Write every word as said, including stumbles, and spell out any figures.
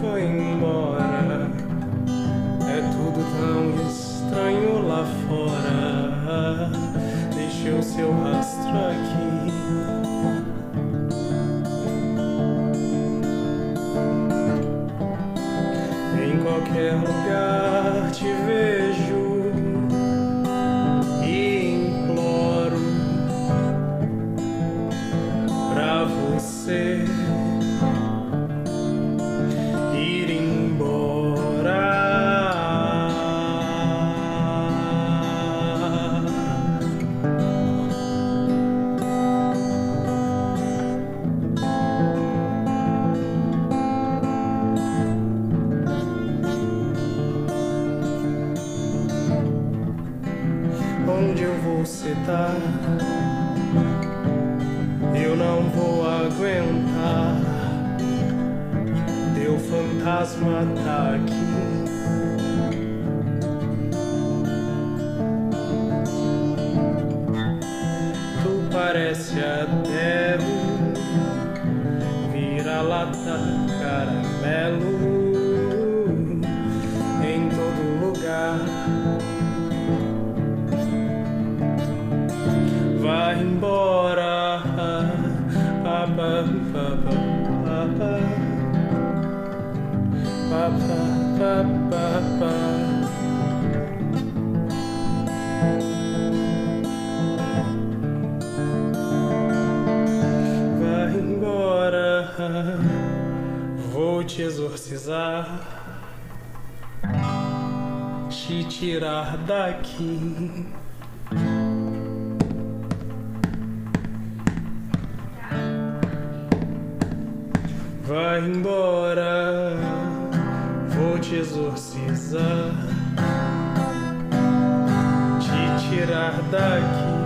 foi embora. É tudo tão estranho lá fora. Deixe o seu rastro aqui. Em qualquer lugar te vejo e imploro pra você ir embora. Onde eu vou citar? Eu não vou aguentar. Teu fantasma tá aqui. Tu parece até um vira-lata caramelo em todo lugar. Vai embora. Pa, pa, pa, pa, pa. Pa, pa, pa, pa, pa. Vai embora. Vou te exorcizar, te tirar daqui. Vai embora, vou te exorcizar, te tirar daqui.